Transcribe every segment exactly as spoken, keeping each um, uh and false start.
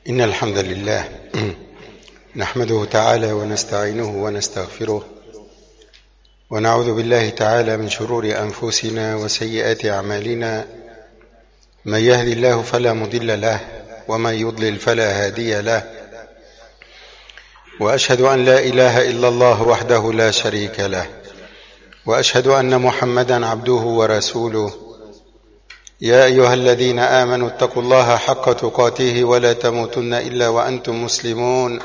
إن الحمد لله نحمده تعالى ونستعينه ونستغفره ونعوذ بالله تعالى من شرور أنفسنا وسيئات أعمالنا. من يهدي الله فلا مضل له ومن يضلل فلا هادي له، وأشهد أن لا إله إلا الله وحده لا شريك له، وأشهد أن محمدا عبده ورسوله. يا أيها الذين آمنوا اتقوا الله حق تقاته ولا تموتن إلا وأنتم مسلمون.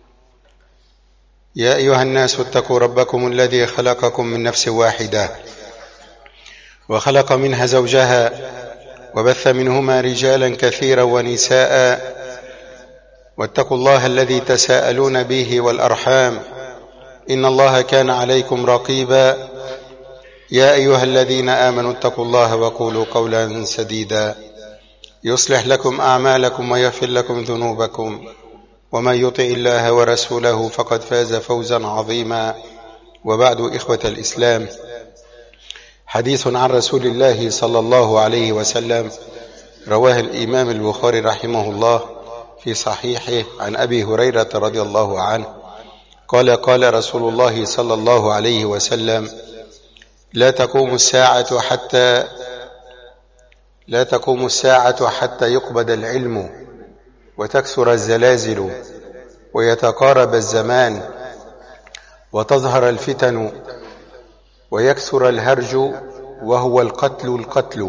يا أيها الناس اتقوا ربكم الذي خلقكم من نفس واحدة وخلق منها زوجها وبث منهما رجالا كثيرا ونساء، واتقوا الله الذي تساءلون به والأرحام إن الله كان عليكم رقيبا. يا أيها الذين آمنوا اتقوا الله وقولوا قولا سديدا يصلح لكم أعمالكم ويغفر لكم ذنوبكم، ومن يطع الله ورسوله فقد فاز فوزا عظيما. وبعد، إخوة الإسلام، حديث عن رسول الله صلى الله عليه وسلم رواه الإمام البخاري رحمه الله في صحيحه عن أبي هريرة رضي الله عنه قال: قال رسول الله صلى الله عليه وسلم: لا تقوم الساعة حتى لا تقوم الساعة حتى يقبض العلم وتكثر الزلازل ويتقارب الزمان وتظهر الفتن ويكثر الهرج وهو القتل القتل،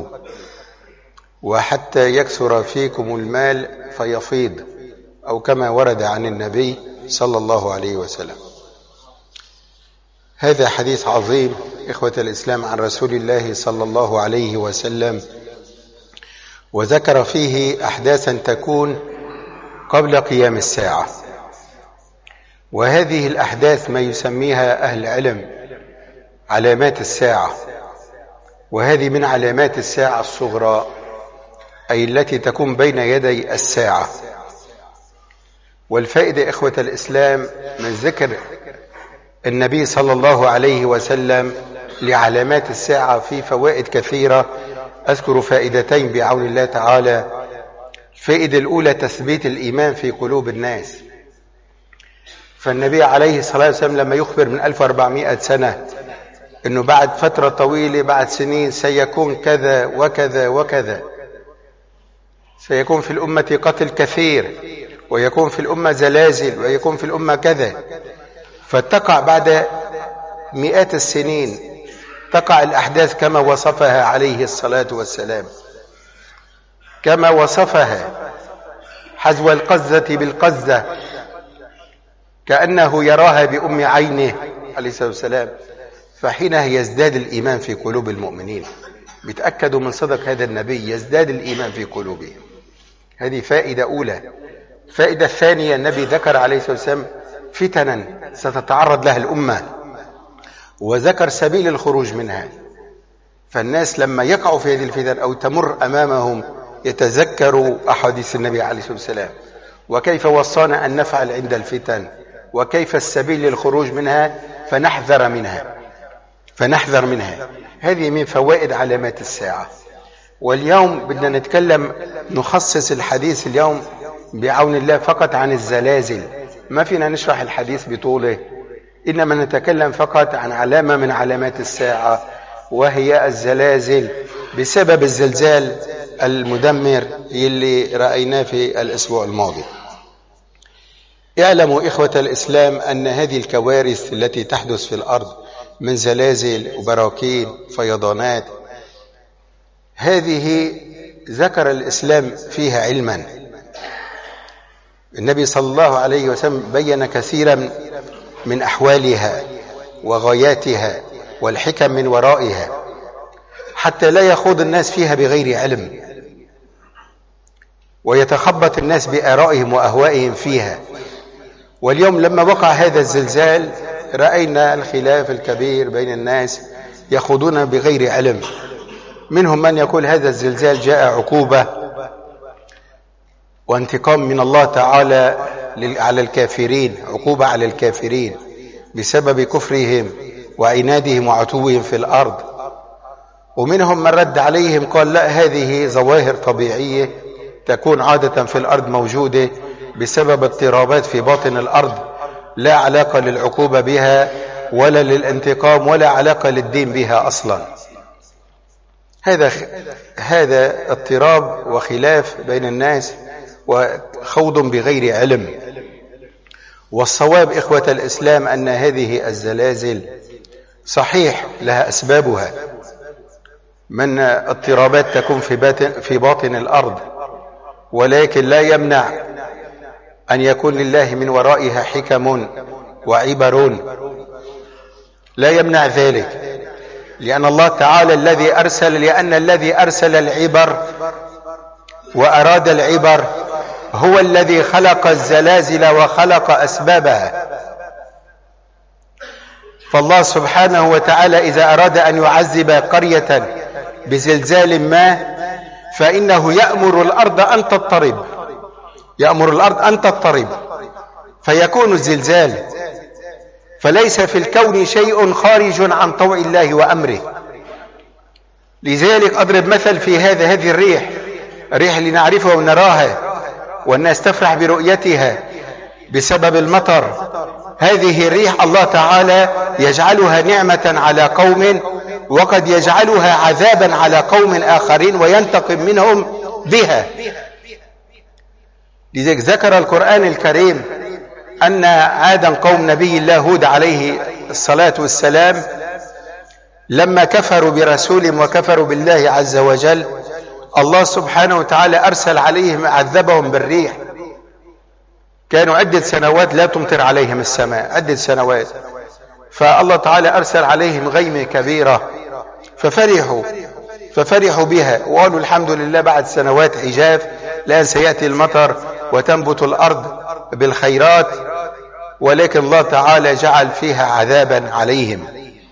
وحتى يكثر فيكم المال فيفيض، أو كما ورد عن النبي صلى الله عليه وسلم. هذا حديث عظيم إخوة الإسلام عن رسول الله صلى الله عليه وسلم، وذكر فيه أحداثا تكون قبل قيام الساعة، وهذه الأحداث ما يسميها أهل العلم علامات الساعة، وهذه من علامات الساعة الصغرى، أي التي تكون بين يدي الساعة. والفائدة إخوة الإسلام من ذكر النبي صلى الله عليه وسلم لعلامات الساعة في فوائد كثيرة. أذكر فائدتين بعون الله تعالى. الفائدة الأولى تثبيت الإيمان في قلوب الناس. فالنبي عليه الصلاة والسلام لما يخبر من ألف وأربعمائة سنة أنه بعد فترة طويلة، بعد سنين، سيكون كذا وكذا وكذا، سيكون في الأمة قتل كثير، ويكون في الأمة زلازل، ويكون في الأمة كذا، فتقع بعد مئات السنين تقع الأحداث كما وصفها عليه الصلاة والسلام، كما وصفها حذو القزة بالقزة، كأنه يراها بأم عينه عليه الصلاة والسلام. فحينها يزداد الإيمان في قلوب المؤمنين، بيتأكدوا من صدق هذا النبي، يزداد الإيمان في قلوبهم. هذه فائدة أولى. الفائدة الثانية، النبي ذكر عليه الصلاة والسلام فتنا ستتعرض لها الأمة، وذكر سبيل الخروج منها. فالناس لما يقعوا في هذه الفتن أو تمر أمامهم يتذكروا أحاديث النبي عليه الصلاة والسلام، وكيف وصانا أن نفعل عند الفتن، وكيف السبيل للخروج منها، فنحذر منها فنحذر منها هذه من فوائد علامات الساعة. واليوم بدنا نتكلم، نخصص الحديث اليوم بعون الله فقط عن الزلازل. ما فينا نشرح الحديث بطوله، إنما نتكلم فقط عن علامة من علامات الساعة، وهي الزلازل، بسبب الزلزال المدمر اللي رأيناه في الأسبوع الماضي. اعلموا إخوة الإسلام أن هذه الكوارث التي تحدث في الأرض من زلازل وبراكين فيضانات، هذه ذكر الإسلام فيها علما. النبي صلى الله عليه وسلم بين كثيرا من أحوالها وغاياتها والحكم من ورائها، حتى لا يخوض الناس فيها بغير علم، ويتخبط الناس بآرائهم وأهوائهم فيها. واليوم لما وقع هذا الزلزال رأينا الخلاف الكبير بين الناس يخوضون بغير علم. منهم من يقول هذا الزلزال جاء عقوبة وانتقام من الله تعالى على الكافرين، عقوبة على الكافرين بسبب كفرهم وعنادهم وعتوهم في الأرض. ومنهم من رد عليهم قال لا، هذه ظواهر طبيعية تكون عادة في الأرض موجودة، بسبب اضطرابات في باطن الأرض لا علاقة للعقوبة بها ولا للانتقام ولا علاقة للدين بها أصلا. هذا هذا اضطراب وخلاف بين الناس وخوض بغير علم. والصواب إخوة الإسلام أن هذه الزلازل صحيح لها أسبابها من اضطرابات تكون في باطن, في باطن الأرض، ولكن لا يمنع أن يكون لله من ورائها حكم وعبر، لا يمنع ذلك، لأن الله تعالى الذي أرسل لأن الذي أرسل العبر وأراد العبر هو الذي خلق الزلازل وخلق أسبابها. فالله سبحانه وتعالى إذا أراد أن يعذب قرية بزلزال ما فإنه يأمر الأرض أن تضطرب، يأمر الأرض أن تضطرب فيكون الزلزال. فليس في الكون شيء خارج عن طوع الله وأمره. لذلك أضرب مثل في هذا هذه الريح، الريح اللي نعرفها ونراها والناس تفرح برؤيتها بسبب المطر. هذه الريح الله تعالى يجعلها نعمة على قوم وقد يجعلها عذابا على قوم آخرين وينتقم منهم بها. لذلك ذكر القرآن الكريم أن عادا قوم نبي الله هود عليه الصلاة والسلام لما كفروا برسولهم وكفروا بالله عز وجل الله سبحانه وتعالى أرسل عليهم عذبهم بالريح. كانوا عدة سنوات لا تمطر عليهم السماء، عدة سنوات، فالله تعالى أرسل عليهم غيمة كبيرة ففرحوا ففرحوا بها وقالوا الحمد لله بعد سنوات عجاف الآن سيأتي المطر وتنبت الأرض بالخيرات، ولكن الله تعالى جعل فيها عذابا عليهم.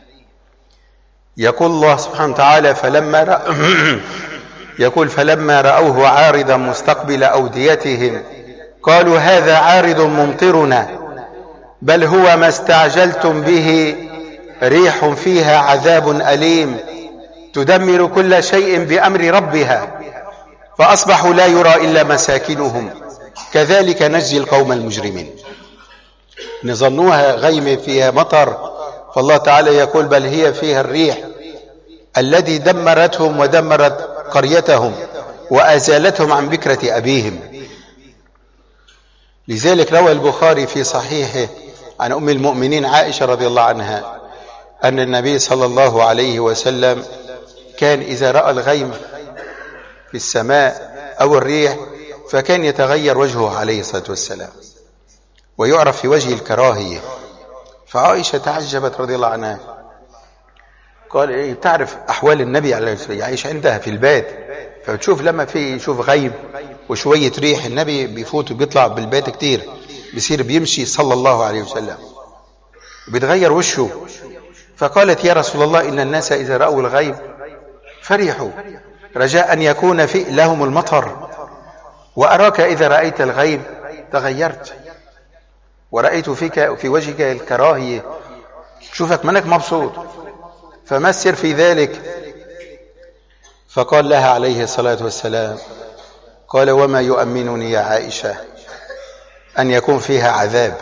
يقول الله سبحانه وتعالى فلما رأ... يقول فلما رأوه عارضا مستقبل أوديتهم قالوا هذا عارض ممطرنا بل هو ما استعجلتم به ريح فيها عذاب أليم تدمر كل شيء بأمر ربها فأصبحوا لا يرى إلا مساكنهم كذلك نجزي القوم المجرمين. نظنوها غيمة فيها مطر، فالله تعالى يقول بل هي فيها الريح الذي دمرتهم ودمرت قريتهم وأزالتهم عن بكرة أبيهم. لذلك روى البخاري في صحيحه عن أم المؤمنين عائشة رضي الله عنها أن النبي صلى الله عليه وسلم كان إذا رأى الغيم في السماء أو الريح فكان يتغير وجهه عليه الصلاة والسلام ويعرف في وجه الكراهية. فعائشة تعجبت رضي الله عنها، قال إيه تعرف أحوال النبي عليه الصلاة والسلام، يعيش عندها في البيت فبتشوف لما في يشوف غيم وشوية ريح النبي بيفوت وبيطلع بالبيت كتير بيصير بيمشي صلى الله عليه وسلم بيتغير وشه. فقالت يا رسول الله إن الناس إذا رأوا الغيم فرحوا رجاء أن يكون في لهم المطر، وأراك إذا رأيت الغيم تغيرت ورأيت فيك في وجهك الكراهية، شوفك منك مبسوط، فما السر في ذلك؟ فقال لها عليه الصلاة والسلام قال وما يؤمنني يا عائشة أن يكون فيها عذاب،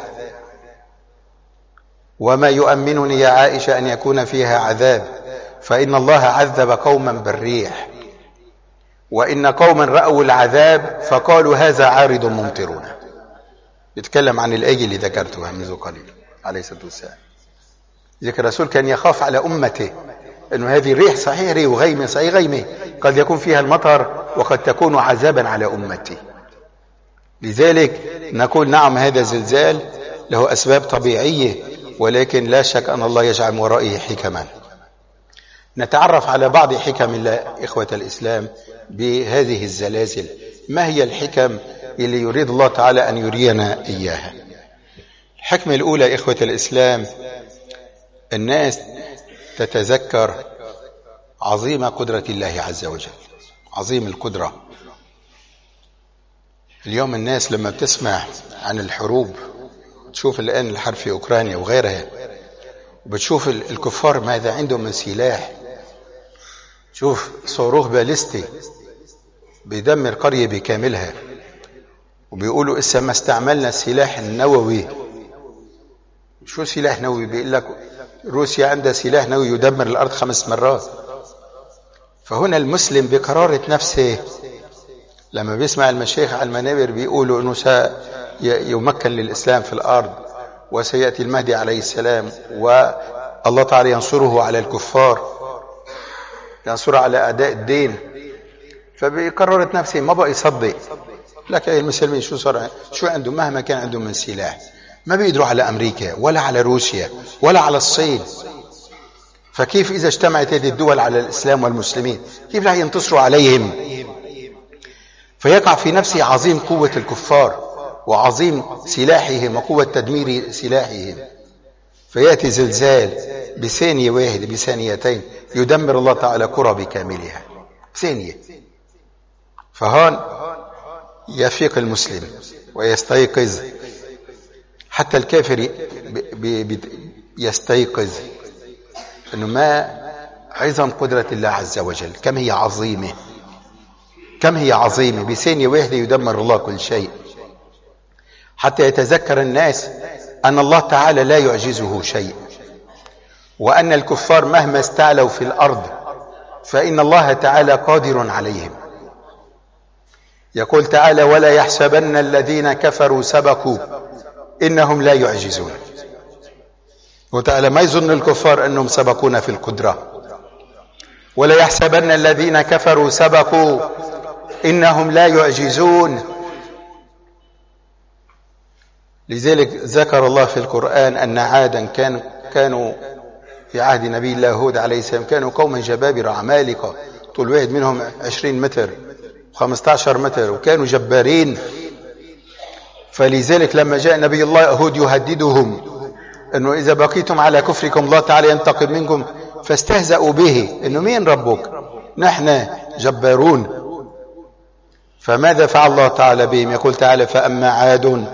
وما يؤمنني يا عائشة أن يكون فيها عذاب، فإن الله عذب قوما بالريح وإن قوما رأوا العذاب فقالوا هذا عارض ممطرنا. يتكلم عن الآية اللي ذكرتها منذ قليل عليه الصلاة والسلام. ذلك الرسول كان يخاف على أمته أنه هذه الريح صحيح ريح وغيمة صحيح غيمة قد يكون فيها المطر وقد تكون عذابا على أمتي. لذلك نقول نعم هذا زلزال له أسباب طبيعية، ولكن لا شك أن الله يجعل من ورائه حكما. نتعرف على بعض حكم الله إخوة الإسلام بهذه الزلازل. ما هي الحكم اللي يريد الله تعالى أن يرينا إياها؟ الحكمة الأولى إخوة الإسلام الناس تتذكر عظيم قدرة الله عز وجل، عظيم القدرة. اليوم الناس لما بتسمع عن الحروب، تشوف الآن الحرب في أوكرانيا وغيرها، وبتشوف الكفار ماذا عندهم من سلاح، شوف صاروخ باليستي بيدمر قرية بكاملها، وبيقولوا إسا ما استعملنا السلاح النووي. شو سلاح نووي؟ بيقول لك روسيا عندها سلاح نووي يدمر الأرض خمس مرات. فهنا المسلم بقرارة نفسه لما بيسمع المشايخ على المنابر بيقولوا أنه سيمكن للإسلام في الأرض وسيأتي المهدي عليه السلام والله تعالى ينصره على الكفار، ينصره على أعداء الدين، فبقرارة نفسه ما بقى يصدق. لكن المسلمين شو صار؟ شو عندهم؟ مهما كان عندهم من سلاح ما بيقدروا على أمريكا ولا على روسيا ولا على الصين. فكيف إذا اجتمعت هذه الدول على الإسلام والمسلمين كيف لا ينتصروا عليهم؟ فيقع في نفسه عظيم قوة الكفار وعظيم سلاحهم وقوة تدمير سلاحهم، فيأتي زلزال بثانية واحدة بثانيتين يدمر الله تعالى قرى بكاملها ثانية. فهون يفيق المسلم ويستيقظ، حتى الكافر يستيقظ أنه ما عظم قدرة الله عز وجل، كم هي عظيمة، كم هي عظيمة. بثانية واحدة يدمر الله كل شيء، حتى يتذكر الناس أن الله تعالى لا يعجزه شيء، وأن الكفار مهما استعلوا في الأرض فإن الله تعالى قادر عليهم. يقول تعالى ولا يحسبن الذين كفروا سبقوا إنهم لا يعجزون. وتعالى ما يظن الكفار أنهم سبقونا في القدرة. ولا يحسبن الذين كفروا سبقوا إنهم لا يعجزون. لذلك ذكر الله في القرآن أن عادا كانوا كانوا في عهد نبي الله هود عليه السلام كانوا قوما جبابرة عمالقة، طول واحد منهم عشرين متر وخمسة عشر متر، وكانوا جبارين. فلذلك لما جاء نبي الله هود يهددهم أنه إذا بقيتم على كفركم الله تعالى ينتقم منكم، فاستهزأوا به أنه مين ربك؟ نحن جبارون. فماذا فعل الله تعالى بهم؟ يقول تعالى فأما عاد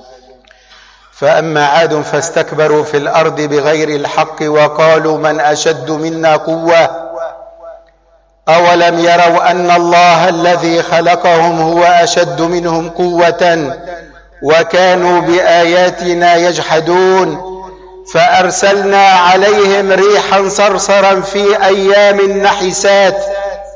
فأما عاد فاستكبروا في الأرض بغير الحق وقالوا من أشد منا قوة أولم يروا أن الله الذي خلقهم هو أشد منهم قوة وكانوا بآياتنا يجحدون فأرسلنا عليهم ريحا صرصرا في أيام نحسات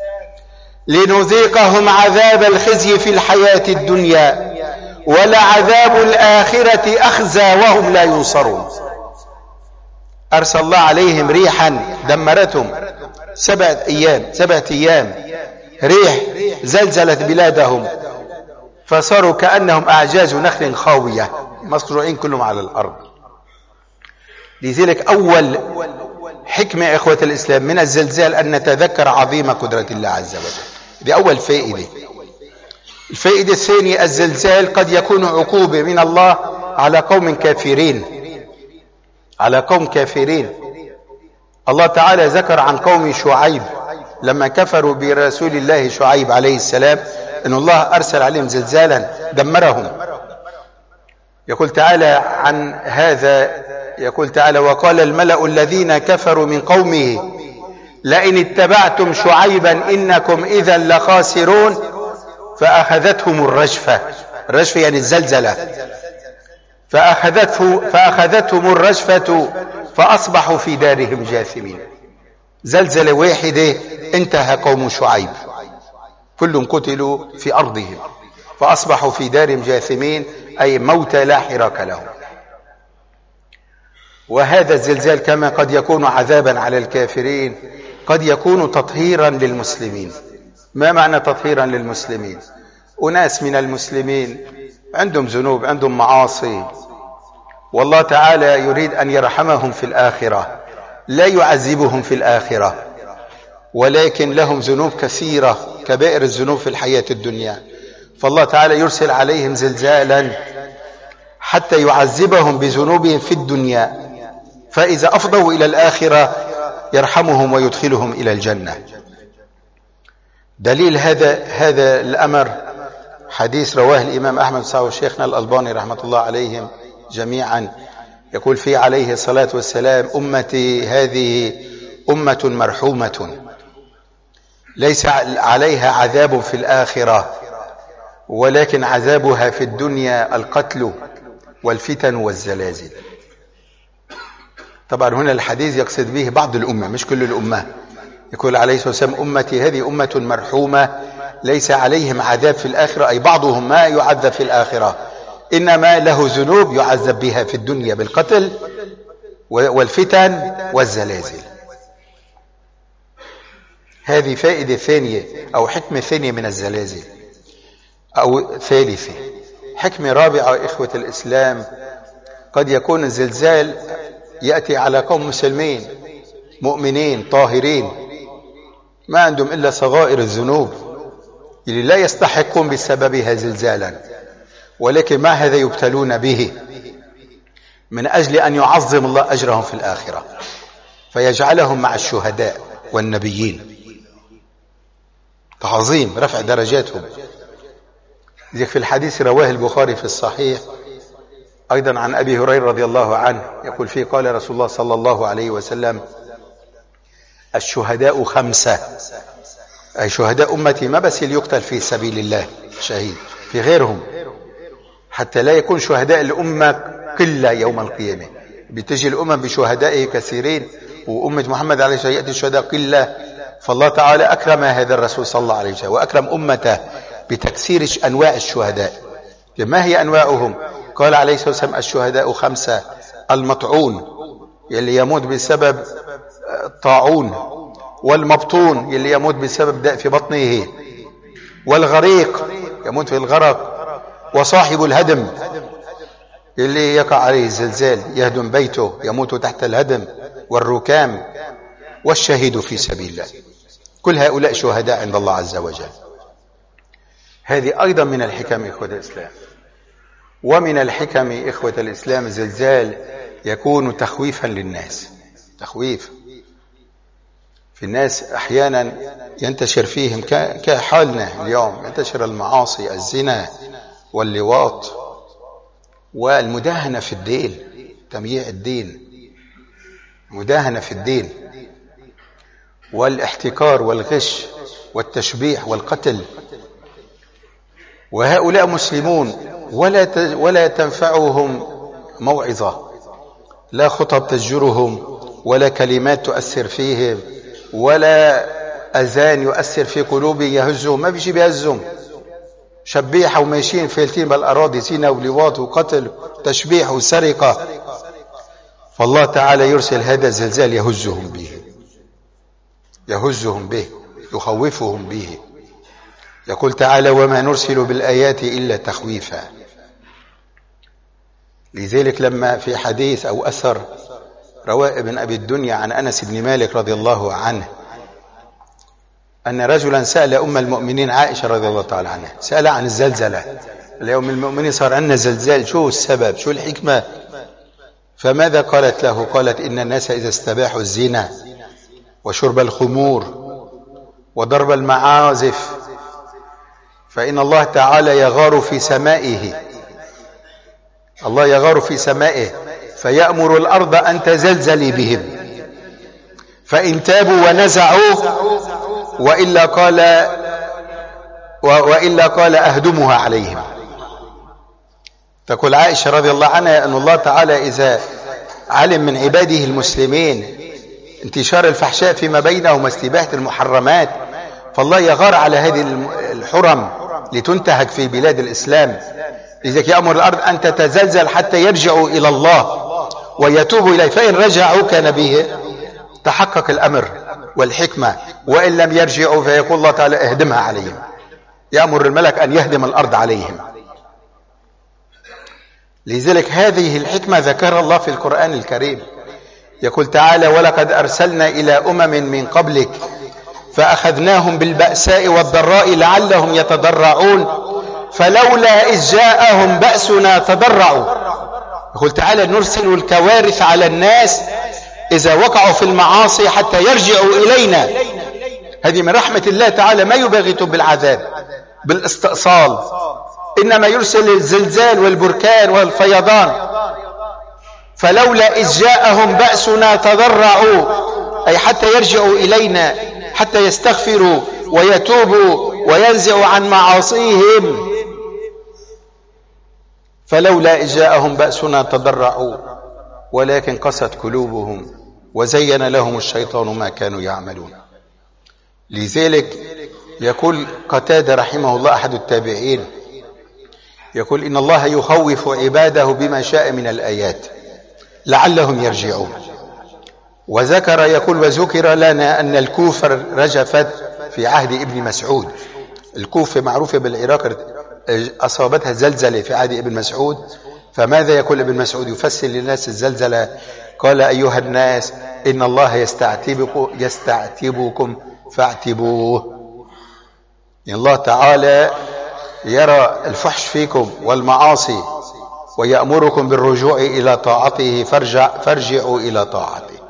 لنذيقهم عذاب الخزي في الحياة الدنيا ولعذاب الآخرة أخزى وهم لا ينصرون. أرسل الله عليهم ريحا دمرتهم سبعة أيام سبعة أيام ريح زلزلت بلادهم فصاروا كأنهم أعجاز نخل خاوية مصروعين كلهم على الأرض. لذلك أول حكمة إخوة الإسلام من الزلزال أن نتذكر عظيم قدرة الله عز وجل. دي أول فائدة. الفائدة الثانية الزلزال قد يكون عقوبة من الله على قوم كافرين، على قوم كافرين. الله تعالى ذكر عن قوم شعيب لما كفروا برسول الله شعيب عليه السلام أن الله أرسل عليهم زلزالا دمرهم. يقول تعالى عن هذا، يقول تعالى وقال الملأ الذين كفروا من قومه لئن اتبعتم شعيبا إنكم إذا لخاسرون فأخذتهم الرجفة. الرجفة يعني الزلزلة. فأخذته فأخذتهم الرجفة فأصبحوا في دارهم جاثمين. زلزلة واحدة انتهى قوم شعيب كلهم قتلوا في أرضهم فأصبحوا في دارهم جاثمين أي موتى لا حراك لهم. وهذا الزلزال كما قد يكون عذابا على الكافرين قد يكون تطهيرا للمسلمين. ما معنى تطهيرا للمسلمين؟ أناس من المسلمين عندهم ذنوب عندهم معاصي والله تعالى يريد أن يرحمهم في الآخرة لا يعذبهم في الآخرة، ولكن لهم ذنوب كثيرة كبائر الذنوب في الحياة الدنيا، فالله تعالى يرسل عليهم زلزالا حتى يعذبهم بذنوبهم في الدنيا، فإذا أفضوا إلى الآخرة يرحمهم ويدخلهم إلى الجنة. دليل هذا هذا الأمر حديث رواه الإمام أحمد صاحب شيخنا الألباني رحمة الله عليهم جميعا، يقول فيه عليه الصلاة والسلام أمتي هذه أمة مرحومة ليس عليها عذاب في الآخرة ولكن عذابها في الدنيا القتل والفتن والزلازل. طبعا هنا الحديث يقصد به بعض الأمة مش كل الأمة. يقول عليه الصلاة والسلام أمتي هذه أمة مرحومة ليس عليهم عذاب في الآخرة، أي بعضهم ما يعذب في الآخرة، إنما له ذنوب يعذب بها في الدنيا بالقتل والفتن والزلازل. هذه فائدة ثانية أو حكمة ثانية من الزلازل، أو ثالثة. حكمة رابعة إخوة الإسلام، قد يكون الزلزال يأتي على قوم مسلمين مؤمنين طاهرين ما عندهم إلا صغائر الذنوب اللي لا يستحقون بسببها زلزالا، ولكن مع هذا يبتلون به من أجل أن يعظم الله أجرهم في الآخرة فيجعلهم مع الشهداء والنبيين، تعظيم رفع درجاتهم. ذلك في الحديث رواه البخاري في الصحيح أيضا عن أبي هريرة رضي الله عنه يقول فيه قال رسول الله صلى الله عليه وسلم الشهداء خمسة، أي شهداء أمتي ما بس اللي يقتل في سبيل الله شهيد، في غيرهم، حتى لا يكون شهداء الأمة قلة يوم القيامة. بتجي الأمم بشهدائه كثيرين وأمة محمد عليه الصلاة والسلام يأتي الشهداء قلة، فالله تعالى أكرم هذا الرسول صلى الله عليه وسلم وأكرم أمته بتكسير أنواع الشهداء. ما هي أنواعهم؟ قال عليه الصلاة والسلام الشهداء خمسة: المطعون يلي يموت بسبب طاعون، والمبطون يلي يموت بسبب داء في بطنه، والغريق يموت في الغرق، وصاحب الهدم يلي يقع عليه الزلزال يهدم بيته يموت تحت الهدم، والركام، والشهيد في سبيل الله. كل هؤلاء شهداء عند الله عز وجل. هذه أيضا من الحكم إخوة الإسلام. ومن الحكم إخوة الإسلام الزلزال يكون تخويفا للناس، تخويف في الناس. أحيانا ينتشر فيهم كحالنا اليوم، ينتشر المعاصي، الزنا واللواط والمداهنة في الدين، تمييع الدين، مداهنة في الدين، والاحتكار والغش والتشبيح والقتل. وهؤلاء مسلمون ولا ولا تنفعهم موعظة، لا خطب تزجرهم، ولا كلمات تؤثر فيهم، ولا أذان يؤثر في قلوبهم يهزهم، ما بيجي بيهزهم. شبيحة وماشيين فيلتين بالأراضي، زنا ولواط وقتل تشبيح وسرقة. فالله تعالى يرسل هذا الزلزال يهزهم به، يهزهم به، يخوفهم به. يقول تعالى وما نرسل بالآيات إلا تخويفا. لذلك لما في حديث أو أثر رواه ابن أبي الدنيا عن أنس بن مالك رضي الله عنه أن رجلا سأل أم المؤمنين عائشة رضي الله تعالى عنها، سأل عن الزلزلة، اليوم المؤمنين صار عندنا زلزال، شو السبب، شو الحكمة؟ فماذا قالت له؟ قالت إن الناس إذا استباحوا الزنا وشرب الخمور وضرب المعازف فإن الله تعالى يغار في سمائه، الله يغار في سمائه فيأمر الأرض أن تزلزل بهم، فإن تابوا ونزعوا وإلا قال وإلا قال أهدمها عليهم. تقول عائشة رضي الله عنها أن الله تعالى إذا علم من عباده المسلمين انتشار الفحشاء فيما بينهم واستباحة المحرمات، فالله يغار على هذه الحرم لتنتهك في بلاد الإسلام، لذلك يأمر الأرض أن تتزلزل حتى يرجعوا إلى الله ويتوبوا إليه، فإن رجعوا كان به تحقق الأمر والحكمة، وإن لم يرجعوا فيقول الله تعالى اهدمها عليهم، يأمر الملك أن يهدم الأرض عليهم. لذلك هذه الحكمة ذكرها الله في القرآن الكريم. يقول تعالى ولقد أرسلنا إلى أمم من قبلك فأخذناهم بالبأساء والضراء لعلهم يتضرعون فلولا إذ جاءهم بأسنا تضرعوا. يقول تعالى نرسل الكوارث على الناس إذا وقعوا في المعاصي حتى يرجعوا إلينا. هذه من رحمة الله تعالى، ما يباغتهم بالعذاب بالاستئصال، إنما يرسل الزلزال والبركان والفيضان. فلولا إذ جاءهم بأسنا تضرعوا، أي حتى يرجعوا إلينا، حتى يستغفروا ويتوبوا وينزعوا عن معاصيهم. فلولا إذ جاءهم بأسنا تضرعوا ولكن قست قلوبهم وزين لهم الشيطان ما كانوا يعملون. لذلك يقول قتادة رحمه الله أحد التابعين، يقول إن الله يخوف عباده بما شاء من الآيات لعلهم يرجعون. وذكر يقول وذكر لنا أن الكوفة رجفت في عهد ابن مسعود. الكوفة معروفة بالعراق، أصابتها زلزلة في عهد ابن مسعود. فماذا يقول ابن مسعود يفسر للناس الزلزلة؟ قال أيها الناس إن الله يستعتبكم, يستعتبكم فاعتبوه. إن الله تعالى يرى الفحش فيكم والمعاصي ويأمركم بالرجوع إلى طاعته فارجع فارجعوا إلى طاعته.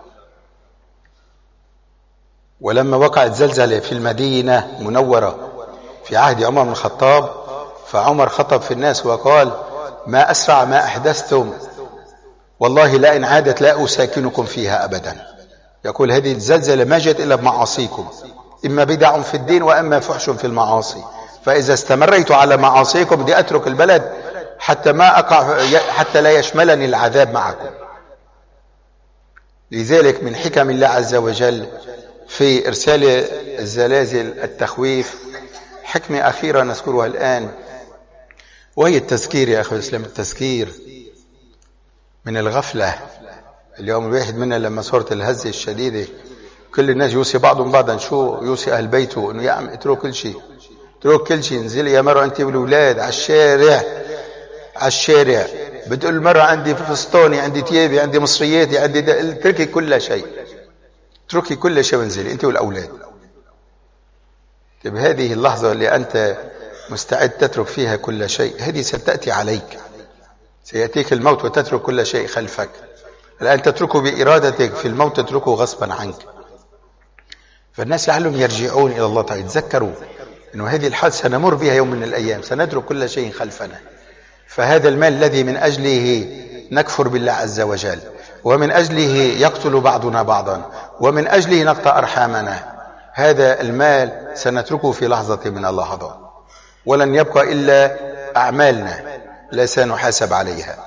ولما وقعت زلزلة في المدينة المنورة في عهد عمر بن الخطاب، فعمر خطب في الناس وقال ما أسرع ما أحدثتم، والله لا إن عادت لا أساكنكم فيها أبدا. يقول هذه الزلزلة ما جت إلا بمعاصيكم، إما بدع في الدين وإما فحش في المعاصي، فإذا استمريت على معاصيكم دي أترك البلد حتى ما أقع حتى لا يشملني العذاب معكم. لذلك من حكم الله عز وجل في إرسال الزلازل التخويف حكمة أخيرة نذكرها الآن، وهي التذكير. يا أخي الإسلام، التذكير من الغفلة. اليوم الواحد منا لما صارت الهزة الشديدة كل الناس يوصي بعضهم بعضا، شو يوصي أهل بيته إنه يا عم اترك كل شيء، اترك كل شيء، انزلي يا مرة أنت والأولاد على الشارع على الشارع. بتقول المرة عندي فستاني، عندي تيابي، عندي مصرياتي، عندي ده. اتركي كل شيء، اتركي كل شيء وانزلي أنت والأولاد. طيب هذه اللحظة اللي أنت مستعد تترك فيها كل شيء، هذه ستأتي عليك، سيأتيك الموت وتترك كل شيء خلفك. الآن تتركه بإرادتك، في الموت تتركه غصبا عنك. فالناس لعلهم يرجعون إلى الله تعالى، يتذكروا أنه هذه الحال سنمر بها يوم من الأيام، سنترك كل شيء خلفنا. فهذا المال الذي من أجله نكفر بالله عز وجل، ومن أجله يقتل بعضنا بعضا، ومن أجله نقطع أرحامنا، هذا المال سنتركه في لحظة من اللحظات، ولن يبقى إلا أعمالنا لا سنحاسب عليها.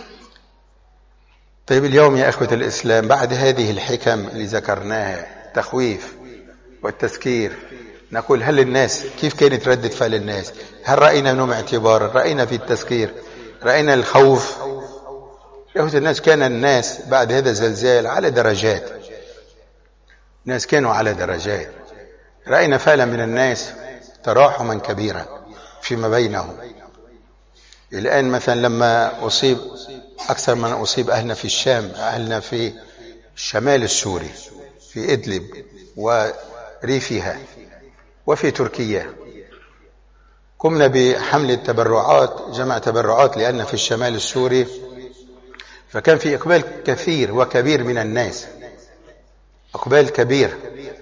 طيب اليوم يا أخوة الإسلام، بعد هذه الحكم اللي ذكرناها، التخويف والتذكير، نقول هل الناس كيف كانت ردة فعل الناس؟ هل رأينا منهم اعتبارا؟ رأينا في التذكير، رأينا الخوف؟ يا أخوة الناس، كان الناس بعد هذا الزلزال على درجات، الناس كانوا على درجات. رأينا فعلا من الناس تراحما كبيرا فيما بينهم. الآن مثلا لما أصيب أكثر من أصيب أهلنا في الشام، أهلنا في الشمال السوري في إدلب وريفها وفي تركيا، قمنا بحملة تبرعات، جمع تبرعات، لأن في الشمال السوري فكان في إقبال كثير وكبير من الناس، إقبال كبير.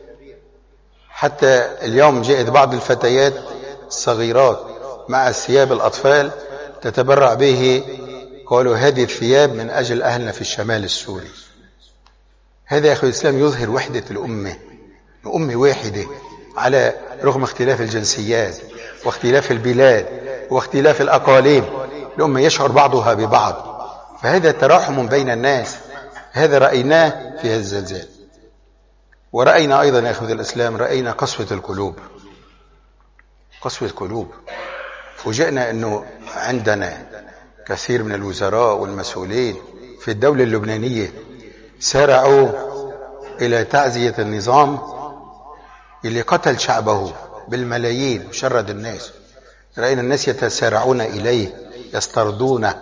حتى اليوم جاءت بعض الفتيات الصغيرات مع ثياب الأطفال تتبرع به، قالوا هذه الثياب من أجل أهلنا في الشمال السوري. هذا يا أخي الإسلام يظهر وحدة الأمة، أمة واحدة على رغم اختلاف الجنسيات واختلاف البلاد واختلاف الأقاليم، الأمة يشعر بعضها ببعض. فهذا تراحم بين الناس، هذا رأيناه في هذا الزلزال. ورأينا أيضا يا أخوة الإسلام، رأينا قسوة القلوب، قسوة القلوب. فوجئنا أنه عندنا كثير من الوزراء والمسؤولين في الدولة اللبنانية سارعوا إلى تعزية النظام اللي قتل شعبه بالملايين وشرد الناس. رأينا الناس يتسارعون إليه، يستردونه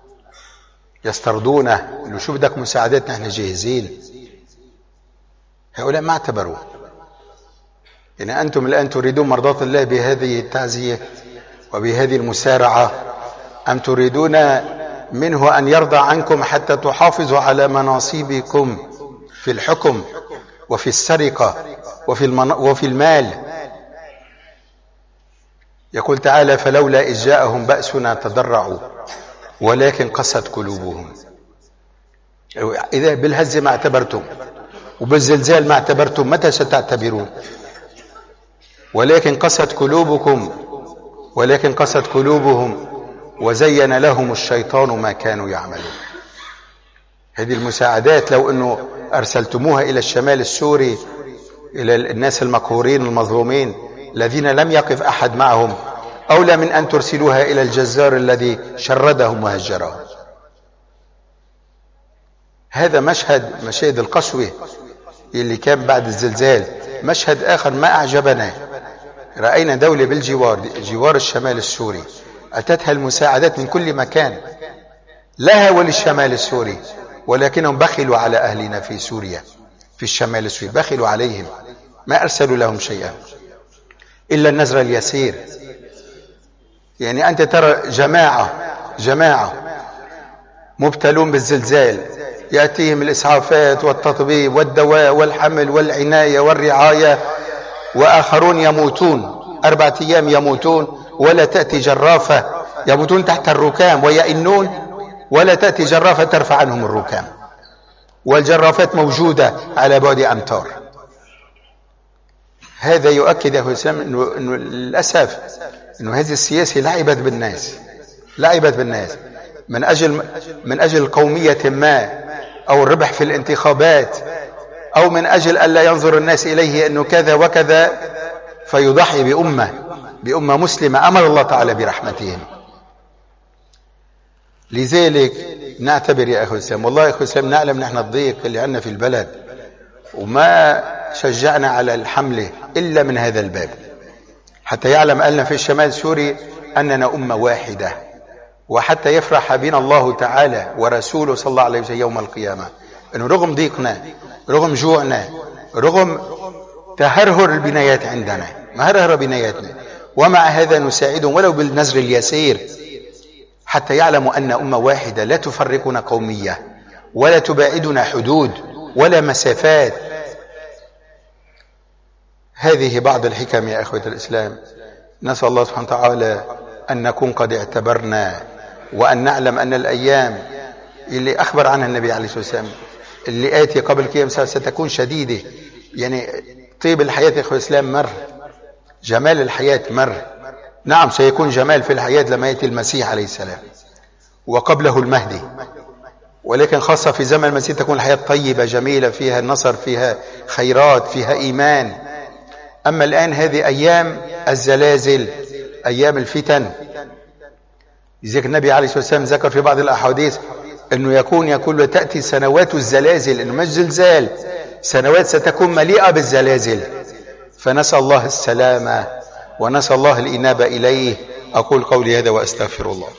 يستردونه اللي شو بدك مساعدتنا، احنا جاهزين. هؤلاء ما اعتبروا. يعني أنتم الآن تريدون مرضاة الله بهذه التعزية وبهذه المسارعة، أم تريدون منه أن يرضى عنكم حتى تحافظوا على مناصبكم في الحكم وفي السرقة وفي, المن... وفي المال؟ يقول تعالى فلولا إذ جاءهم بأسنا تضرعوا ولكن قست قلوبهم. إذا بالهزة ما اعتبرتم وبالزلزال ما اعتبرتم، متى ستعتبرون؟ ولكن قست قلوبكم ولكن قست قلوبهم وزين لهم الشيطان ما كانوا يعملون. هذه المساعدات لو أنه أرسلتموها إلى الشمال السوري، إلى الناس المقهورين المظلومين الذين لم يقف أحد معهم، أولى من أن ترسلوها إلى الجزار الذي شردهم وهجرهم. هذا مشهد مشاهد القسوة اللي كان بعد الزلزال. مشهد آخر ما أعجبنا، رأينا دولة بالجوار، جوار الشمال السوري، أتتها المساعدات من كل مكان لها وللشمال السوري، ولكنهم بخلوا على أهلنا في سوريا في الشمال السوري، بخلوا عليهم، ما أرسلوا لهم شيئا إلا النزر اليسير. يعني أنت ترى جماعة جماعة مبتلون بالزلزال، يأتيهم الإسعافات والتطبيب والدواء والحمل والعناية والرعاية، وآخرون يموتون أربعة أيام يموتون، ولا تأتي جرافة، يموتون تحت الركام ويئنون، ولا تأتي جرافة ترفع عنهم الركام، والجرافات موجودة على بعد أمتار. هذا يؤكد يا أخوة الإسلام إنه, إنه للأسف إنه هذه السياسة لعبت بالناس، لعبت بالناس من أجل من أجل قومية ما، أو الربح في الانتخابات، أو من أجل ألا ينظر الناس إليه أنه كذا وكذا، فيضحي بأمة بأمة مسلمة أمر الله تعالى برحمتهم. لذلك نعتبر يا أخوة الإسلام، والله يا أخوة الإسلام نعلم نحن الضيق اللي عندنا في البلد، وما شجعنا على الحملة إلا من هذا الباب، حتى يعلم أهلنا في الشمال السوري أننا أمة واحدة، وحتى يفرح بنا الله تعالى ورسوله صلى الله عليه وسلم يوم القيامة، أنه رغم ضيقنا، رغم جوعنا، رغم تهرهر البنايات عندنا، مهرهر بناياتنا، ومع هذا نساعدهم ولو بالنزر اليسير، حتى يعلموا أن أمة واحدة لا تفرقنا قومية، ولا تباعدنا حدود ولا مسافات. هذه بعض الحكم يا أخوة الإسلام. نسأل الله سبحانه وتعالى أن نكون قد اعتبرنا، وأن نعلم أن الأيام اللي أخبر عنها النبي عليه الصلاة والسلام اللي آتي قبل قيام الساعة ستكون شديدة. يعني طيب الحياة يا أخوة الإسلام مر، جمال الحياة مر. نعم سيكون جمال في الحياة لما يأتي المسيح عليه السلام وقبله المهدي، ولكن خاصة في زمن المسيح تكون الحياة طيبة جميلة، فيها النصر، فيها خيرات، فيها إيمان. أما الآن هذه أيام الزلازل، أيام الفتن. لذلك النبي عليه الصلاة والسلام ذكر في بعض الأحاديث أنه يكون يقول تأتي سنوات الزلازل، أنه مش زلزال، سنوات ستكون مليئة بالزلازل. فنسأل الله السلامة ونسأل الله الإنابة إليه. أقول قولي هذا وأستغفر الله.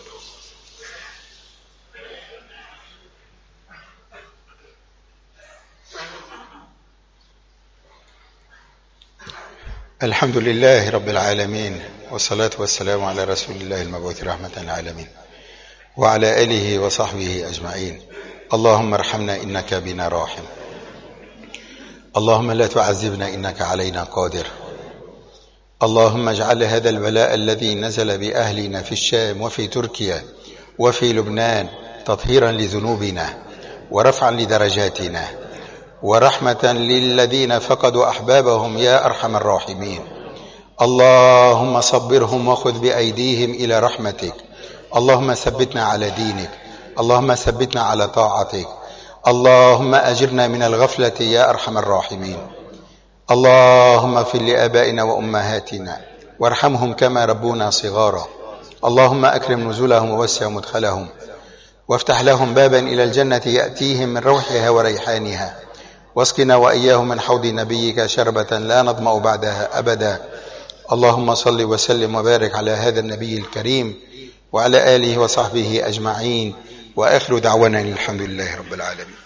الحمد لله رب العالمين، والصلاة والسلام على رسول الله المبعوث رحمة للعالمين، وعلى آله وصحبه أجمعين. اللهم ارحمنا إنك بنا راحم، اللهم لا تعذبنا إنك علينا قادر. اللهم اجعل هذا البلاء الذي نزل بأهلنا في الشام وفي تركيا وفي لبنان تطهيرا لذنوبنا ورفعا لدرجاتنا ورحمة للذين فقدوا أحبابهم يا أرحم الراحمين. اللهم صبرهم وخذ بأيديهم إلى رحمتك. اللهم ثبتنا على دينك، اللهم ثبتنا على طاعتك. اللهم أجرنا من الغفلة يا أرحم الراحمين. اللهم اغفر لآبائنا وأمهاتنا وارحمهم كما ربونا صغارا. اللهم أكرم نزلهم ووسع مدخلهم، وافتح لهم بابا إلى الجنة يأتيهم من روحها وريحانها، واسقنا وإياهم من حوض نبيك شربة لا نظمأ بعدها أبدا. اللهم صل وسلم وبارك على هذا النبي الكريم وعلى آله وصحبه أجمعين، وآخر دعوانا الحمد لله رب العالمين.